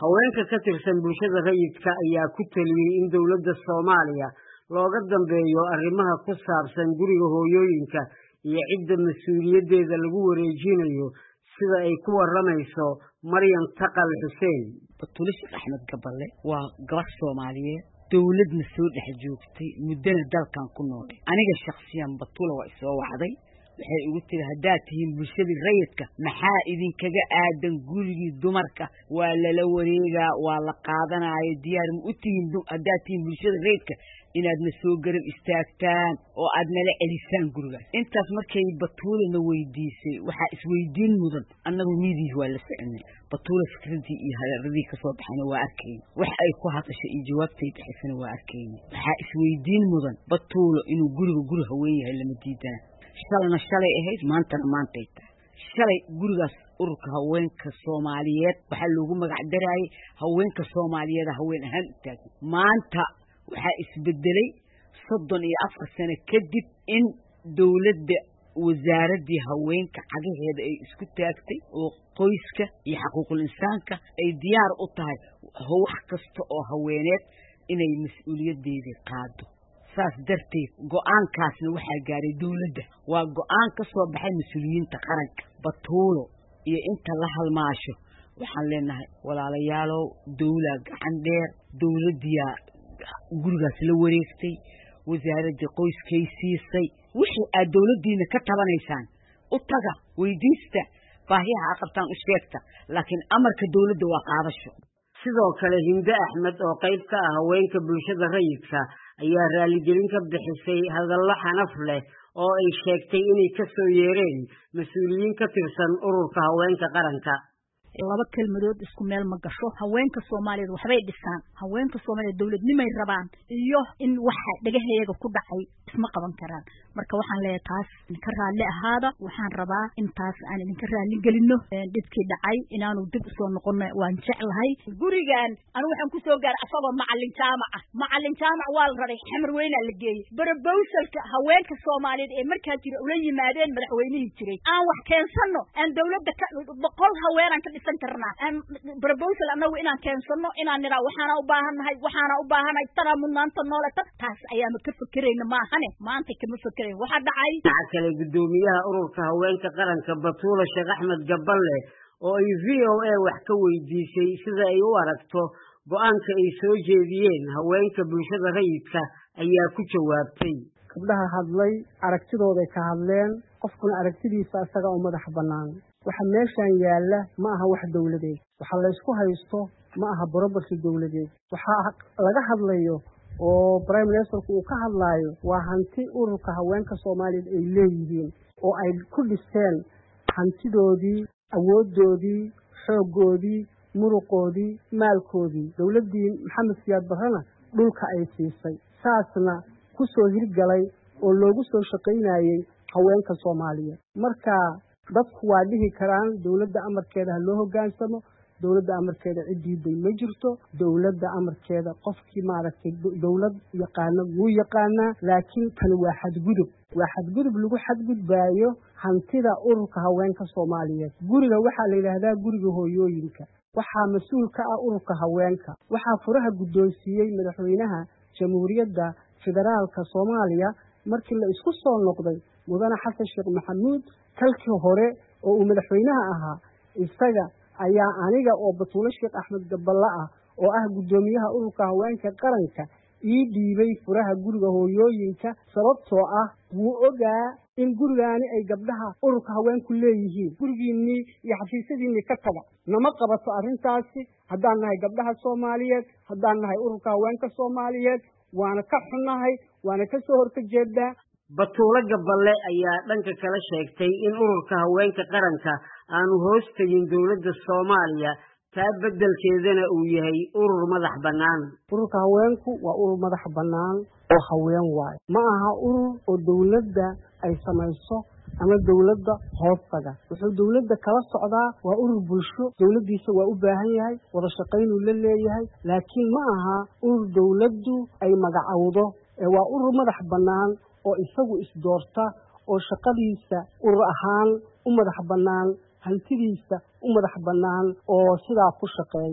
haweenka ka tirsan bulshada rayidka ayaa ku taliyay in dawladda Soomaaliya looga dambeeyo arrimaha ku saabsan guriga hooyooyinka iyo cidda mas'uuliyadeeda lagu wareejinayo sida ay ku waramayso Maryam Taqal Xuseen. Batuule Sheekh Axmed Gaballe waa gabar Soomaaliyeed dawladna soo dhex joogtay muddana dalkan ku nool. Aniga shakhsiyan Batuule waa soo wacday waxay ugu tiri haddaad tihiin bulshada rayidka maxaa idinkaga aadan gurigii dumarka waa lala wareegaa waa la qaadanayo diyaar ma u tihiin haddaad tihiin bulshada rayidka inaadna soo garab istaagtaan oo aad nala celisaan gurigaas. Intaas markay Batuulena weydiisay waxaa isweydiin mudan annagu midii waa la soconay Batuule fikradii iyo hadalladii ka soo baxayna waa arkay wax ay ku hadashay iyo jawaabtay bixisana waa arkay waxaa isweydiin mudan Batuule inuu guri haween yahay lama diidana shalay ahayd maantana maantay tahay shalay gurigaas ururka haweenka Soomaaliyeed waxa loogu magac daray haweenka Soomaaliyeed haween ahaan taagan maanta waxaa isbedelay 34 sano kadib in dawladda wasaaradii haweenka cagaheeda ay isku taagtay oo qoyska iyo xuquuqul insaanka ay diyaar u tahay wax kasta oo haweeneed inay mas'uuliyadeeda qaado saas darteed go'aankaasna waxaa gaaray dawladda waa go'aan ka soo baxay mas'uuliyiinta qaranka Batuulo iyo inta la halmaasho waxaan leenahay walaalayaalow dawlad gacan dheer dawladdiya gurigaas la wareegtay wasaaradda qoyskay siisay wixii aad dawladdiina ka tabanaysaan u taga weydiista baahiyaha aqabtaan u sheegta laakiin amarka dawladda waa qaadasho. sidoo kale Hinde Axmed oo qayb ka ah haweenka bulshada rayidka ayaa raaligelin ka bixisay hadallo xanaf leh oo ay sheegtay inay ka soo yeereen mas'uuliyiin ka tirsan ururka haweenka qaranka. laba kelmadood isku meel ma gasho haweenka Soomaaliyeed waxbay dhisaan haweenka Soomaaliyeed dawladnimay rabaan iyo in waxa dhagaheega ku dhacay isma qaban karaan marka waxaan leeyahay taas ka raali ahaada waxaan rabaa in taas aan idinka raali gelino dibkii dhacay inaanu dib soo noqono waan jeclahay gurigan anu waxaan ku soo gaar asagoo macallin jaamac waa la raray xamar weyn la geeyay barabowsalka haweenka Soomaaliyeed ee markaa jira ula yimaadeen madaxweynihii jiray aan wax keensano aan dawladda ka boqol haweenan ka proposal anagu inaan keensano inaan nira waxaana u baahanahay tara mudnaanta noolata taas ayaanu ka fikirayna maahane maanta kama fikirayn waxa dhacay kale gudoomiyaha ururka haweenka qaranka Batuule Sheekh Axmed Gaballe oo ay VOA wax ka weydiisay sida ay u aragto go'aanka ay soo jeediyeen haweenka bulshada rayidka ayaa ku jawaabtay gabdhaha hadlay aragtidooda ka hadleen qofkuna aragtidiisa asaga oo madax banaan waxa meeshan yaala ma aha wax dawladeed waxa la isku haysto ma aha borobarsi dawladeed waxa laga hadlayo oo prime minister uu ka hadlayo waa hanti ururka haweenka Soomaaliyeed ay leeyihiin oo ay ku dhisteen hantidoodii awoodoodii xoogoodii muruqoodii maalkoodii dawladdii Maxamed Siyaad Barrana dhulka ay siisay saasna ku soo hirgalay oo loogu soo shaqeynayay haweenka Soomaaliyeed marka dadku waa dhihi karaan dawladda amarkeeda loo hoggaansamo dawladda amarkeeda cidiiday ma jirto dawladda amarkeeda qofkii maaragtay dawlad yaqaana laakiin kan waa xadgudub lagu xadgudbaayo hantida ururka haweenka Soomaaliyeed guriga waxa la yiraahdaa guriga hooyooyinka waxaa mas'uul ka ah ururka haweenka waxaa furaha guddoonsiiyay madaxweynaha jamhuuriyadda federaalka Soomaaliya markii la isku soo noqday mudane Xasan Sheekh Maxamuud kalkii hore oo uu madaxweynaha ahaa isaga ayaa aniga oo Batuule Sheekh Axmed Gaballe ah oo ah gudoomiyaha ururka haweenka qaranka ii dhiibay furaha guriga hooyooyinka sababtoo ah wuu ogaa in gurigaani ay gabdhaha ururka haweenku leeyihiin gurigiinii iyo xafiisyadiinii ka taga nama qabato arrintaasi haddaan nahay gabdhaha Soomaaliyeed haddaan nahay ururka haweenka Soomaaliyeed waana ka xunnahay waana ka soo horjeedaa. Batuule Gaballe ayaa dhanka kala sheegtay in ururka haweenka qaranka aanu hoos tagin dawladda Soomaaliya taa beddelkeedana uu yahay urur madax bannaan. ururka haweenku waa urur madax bannaan oo haween waay ma aha urur oo dawladda ay samayso ama dawladda hoos taga wuxuu dawladda kala socdaa waa urur bulsho dawladdiisa waa u baahan yahay wada shaqayn uu la leeyahay laakiin ma aha urur dawladdu ay magacawdo waa urur madax bannaan oo isagu isdoorta oo shaqadiisa urur ahaan u madax bannaan hantidiisa u madax bannaan oo sidaa ku shaqeeya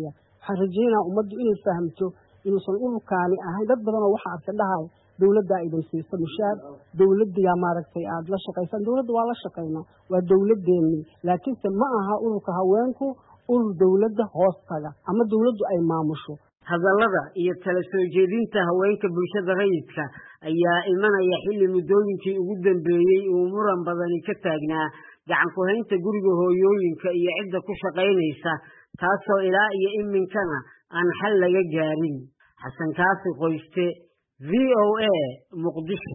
waxaan rajaynayaa ummaddu inay fahamto inuusan ururkaani ahayn dad badan oo waxa arka dhahay dawladda idin siisa mushaar dawladda yaa maaragtay aad la shaqaysaan dawladda waa la shaqaynaa waa dawladdeennii laakiinse ma aha ururka haweenku urur dawladda hoostaga ama dawladdu ay maamusho hadallada iyo tala soo jeedinta haweenka bulshada rayidka ayaa imanaya xilli muddooyinkii ugu dambeeyey uu muran badani ka taagnaa gacan ku haynta guriga hooyooyinka iyo cidda ku shaqaynaysa taasoo ilaa iyo iminkana aan xal laga gaarin xasan kaafi qoyste VOA Muqdisho